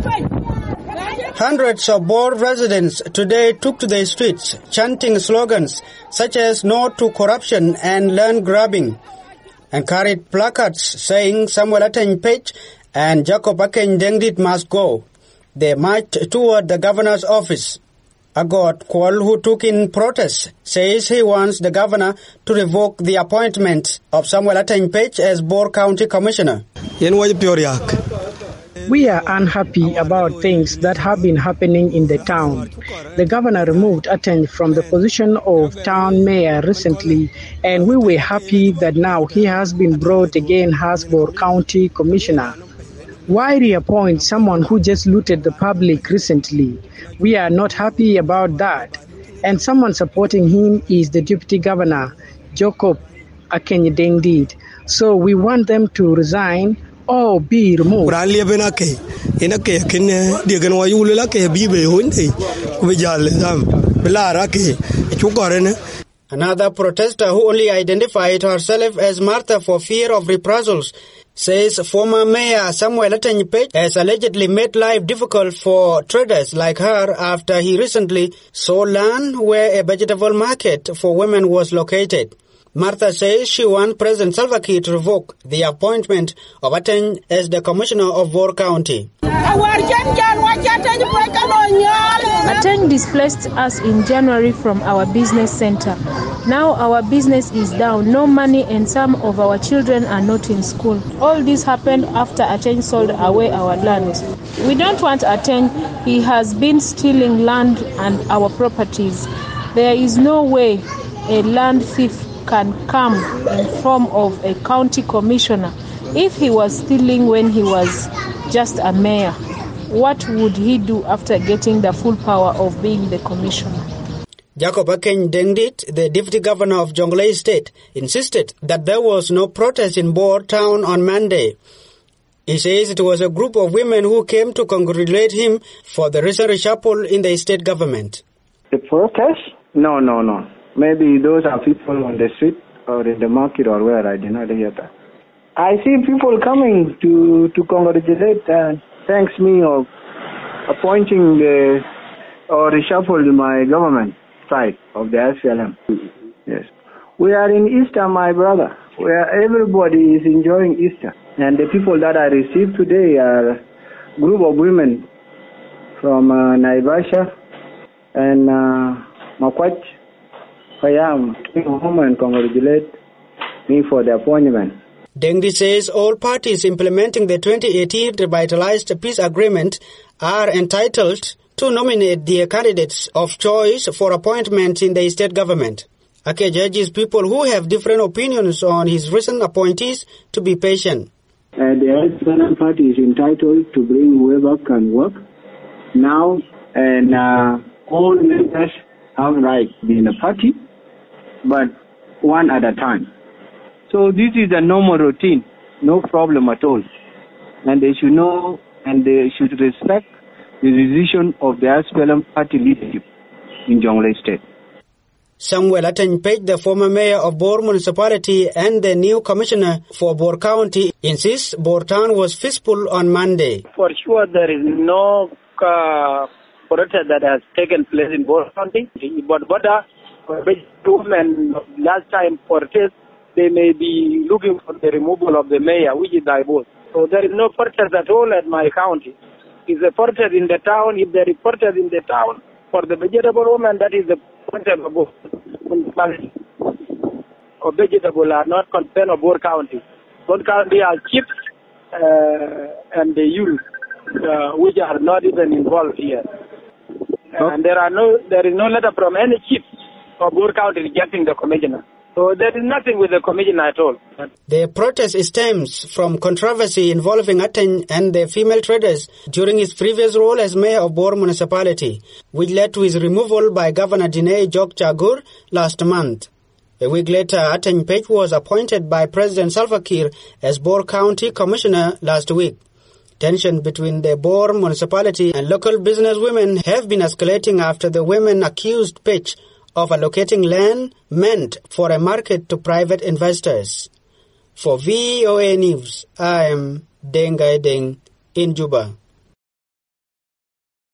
Hundreds of Bor residents today took to the streets, chanting slogans such as "No to corruption" and "Land grabbing," and carried placards saying Samuel Ateng Page and Jacob Akeny Dengdit must go. They marched toward the governor's office. Agot Kwal, who took in protest, says he wants the governor to revoke the appointment of Samuel Ateng Page as Bor County Commissioner. We are unhappy about things that have been happening in the town. The governor removed Ateng from the position of town mayor recently, and we were happy that now he has been brought again as Bor County Commissioner. Why reappoint someone who just looted the public recently? We are not happy about that. And someone supporting him is the Deputy Governor, Jacob Akeny Dengdit. So we want them to resign or be removed. Another protester who only identified herself as Martha for fear of reprisals says former Mayor Samuel Ateng Page has allegedly made life difficult for traders like her after he recently sold land where a vegetable market for women was located. Martha says she wants President Salva Kiir to revoke the appointment of Ateng as the Commissioner of Bor County. Ateng displaced us in January from our business center. Now our business is down, no money, and some of our children are not in school. All this happened after Ateng sold away our land. We don't want Ateng. He has been stealing land and our properties. There is no way a land thief can come in form of a county commissioner. If he was stealing when he was just a mayor, what would he do after getting the full power of being the commissioner? Jacob Akeny Dengdit, the Deputy Governor of Jonglei State, insisted that there was no protest in Bor town on Monday. He says it was a group of women who came to congratulate him for the recent reshuffle in the state government. The protest? No. Maybe those are people on the street or in the market or where. I did not hear that. I see people coming to congratulate and thanks me of appointing or reshuffle my government side of the SPLM. Yes. We are in Easter, my brother, where everybody is enjoying Easter. And the people that I received today are a group of women from Naivasha and Makwach. I am coming home and congratulate me for the appointment. Dengdit says all parties implementing the 2018 revitalized peace agreement are entitled to nominate their candidates of choice for appointment in the state government. Ake urges people who have different opinions on his recent appointees to be patient. The SPLM party is entitled to bring whoever can work now, and all members have right to be in the party, but one at a time. So this is a normal routine, no problem at all. And they should know and they should respect the decision of the SPLM party leadership in Jonglei State. Samuel Ateng Page, the former mayor of Bor municipality and the new commissioner for Bor County, insists Bor town was peaceful on Monday. For sure, there is no protest that has taken place in Bor County. But women last time protest, they may be looking for the removal of the mayor, which is Daibos. So there is no protest at all at my county. It's a protest in the town. If there is protest in the town for the vegetable woman, that is the protest of Bor municipality. Or vegetable are not concerned of Bor County. Bor County are chips and the youth, which are not even involved here. And there is no letter from any chief of Bor County rejecting the commissioner. So there is nothing with the commissioner at all. The protest stems from controversy involving Ateng and the female traders during his previous role as mayor of Bor municipality, which led to his removal by Governor Dinei Jok Chagur last month. A week later, Ateng Page was appointed by President Salva Kiir as Bor County Commissioner last week. Tension between the Bor municipality and local businesswomen have been escalating after the women accused Page of allocating land meant for a market to private investors. For VOA News, I am Dengai Deng in Juba.